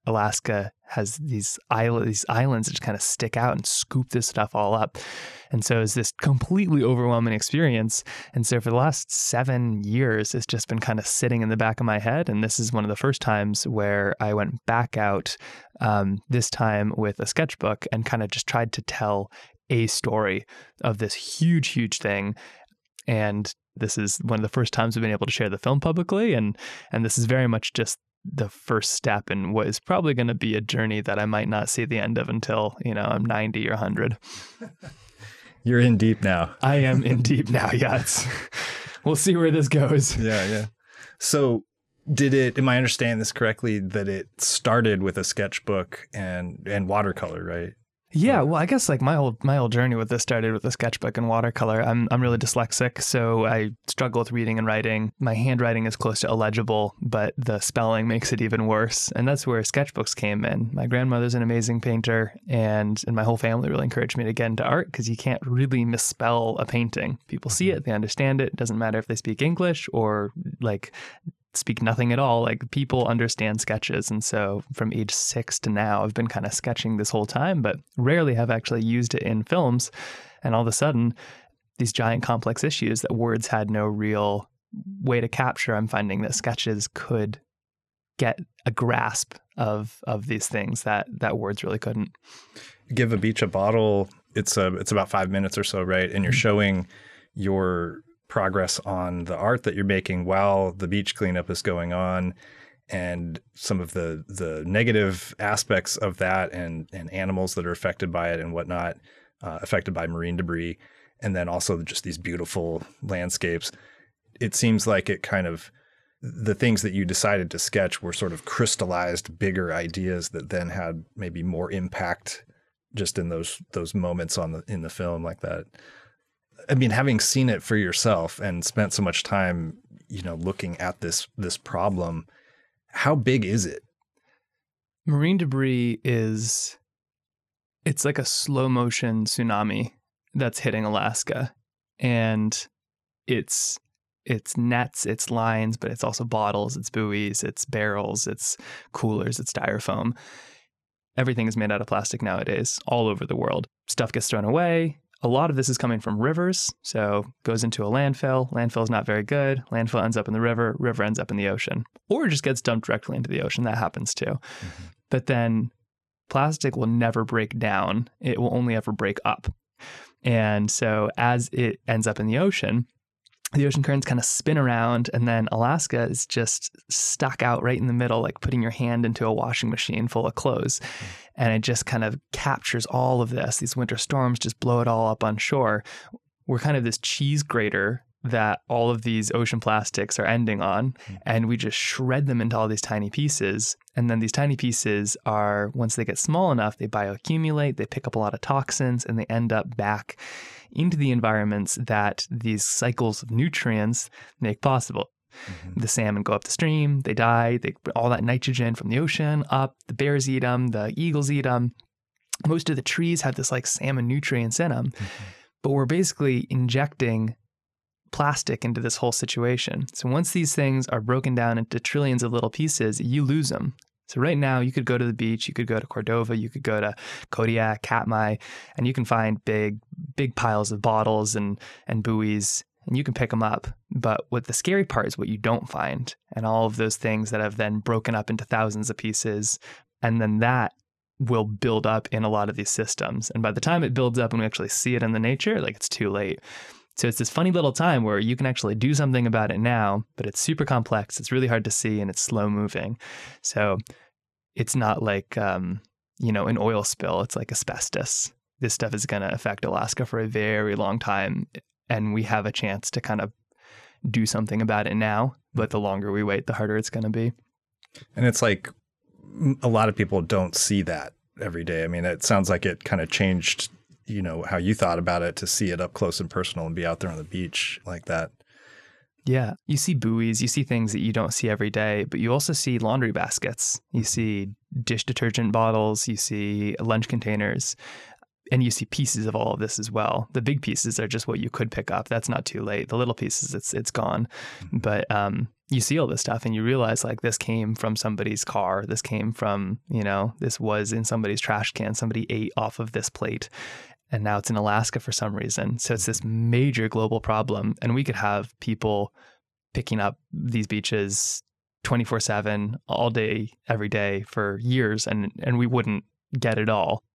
Alaska has these islands that just kind of stick out and scoop this stuff all up. And so it's this completely overwhelming experience. And so for the last 7 years, it's just been kind of sitting in the back of my head. And this is one of the first times where I went back out, this time with a sketchbook, and kind of just tried to tell a story of this huge, huge thing. And this is one of the first times we've been able to share the film publicly. And this is very much just the first step in what is probably going to be a journey that I might not see the end of until, I'm 90 or 100. You're in deep now. I am in deep now. Yeah. We'll see where this goes. Yeah. So am I understanding this correctly, that it started with a sketchbook and watercolor, right? Yeah, well, I guess like my whole journey with this started with a sketchbook and watercolor. I'm really dyslexic, so I struggle with reading and writing. My handwriting is close to illegible, but the spelling makes it even worse. And that's where sketchbooks came in. My grandmother's an amazing painter, and my whole family really encouraged me to get into art because you can't really misspell a painting. People see it, they understand it. It doesn't matter if they speak English or like speak nothing at all. Like, people understand sketches. And so from age 6 to now, I've been kind of sketching this whole time, but rarely have actually used it in films. And all of a sudden, these giant complex issues that words had no real way to capture, I'm finding that sketches could get a grasp of these things that words really couldn't. Give a Beach a Bottle. It's about 5 minutes or so, right? And you're showing your progress on the art that you're making while the beach cleanup is going on, and some of the negative aspects of that, and animals that are affected by it and whatnot, affected by marine debris, and then also just these beautiful landscapes. It seems like it kind of, the things that you decided to sketch were sort of crystallized bigger ideas that then had maybe more impact just in those moments in the film like that. I mean, having seen it for yourself and spent so much time, looking at this problem, how big is it? Marine debris it's like a slow motion tsunami that's hitting Alaska. And it's nets, it's lines, but it's also bottles, it's buoys, it's barrels, it's coolers, it's styrofoam. Everything is made out of plastic nowadays, all over the world. Stuff gets thrown away. A lot of this is coming from rivers, so goes into a landfill. Landfill is not very good. Landfill ends up in the river. River ends up in the ocean, or just gets dumped directly into the ocean. That happens too. Mm-hmm. But then plastic will never break down. It will only ever break up. And so as it ends up in the ocean currents kind of spin around, and then Alaska is just stuck out right in the middle, like putting your hand into a washing machine full of clothes. And it just kind of captures all of this. These winter storms just blow it all up on shore. We're kind of this cheese grater that all of these ocean plastics are ending on, and we just shred them into all these tiny pieces. And then these tiny pieces are, once they get small enough, they bioaccumulate, they pick up a lot of toxins, and they end up back into the environments that these cycles of nutrients make possible. Mm-hmm. The salmon go up the stream, they die, all that nitrogen from the ocean up, the bears eat them, the eagles eat them. Most of the trees have this like salmon nutrients in them, mm-hmm. but we're basically injecting plastic into this whole situation. So once these things are broken down into trillions of little pieces, you lose them. So right now you could go to the beach, you could go to Cordova, you could go to Kodiak, Katmai, and you can find big piles of bottles and buoys, and you can pick them up. But what the scary part is what you don't find, and all of those things that have then broken up into thousands of pieces. And then that will build up in a lot of these systems. And by the time it builds up and we actually see it in the nature, like it's too late. So it's this funny little time where you can actually do something about it now, but it's super complex. It's really hard to see, and it's slow moving. So it's not like, an oil spill. It's like asbestos. This stuff is going to affect Alaska for a very long time. And we have a chance to kind of do something about it now. But the longer we wait, the harder it's going to be. And it's like a lot of people don't see that every day. I mean, it sounds like it kind of changed how you thought about it to see it up close and personal and be out there on the beach like that. Yeah. You see buoys, you see things that you don't see every day, but you also see laundry baskets. You see dish detergent bottles, you see lunch containers. And you see pieces of all of this as well. The big pieces are just what you could pick up. That's not too late. The little pieces, it's gone. But you see all this stuff and you realize like this came from somebody's car. This came from, this was in somebody's trash can. Somebody ate off of this plate. And now it's in Alaska for some reason. So it's this major global problem. And we could have people picking up these beaches 24/7, all day, every day for years, and we wouldn't get it all.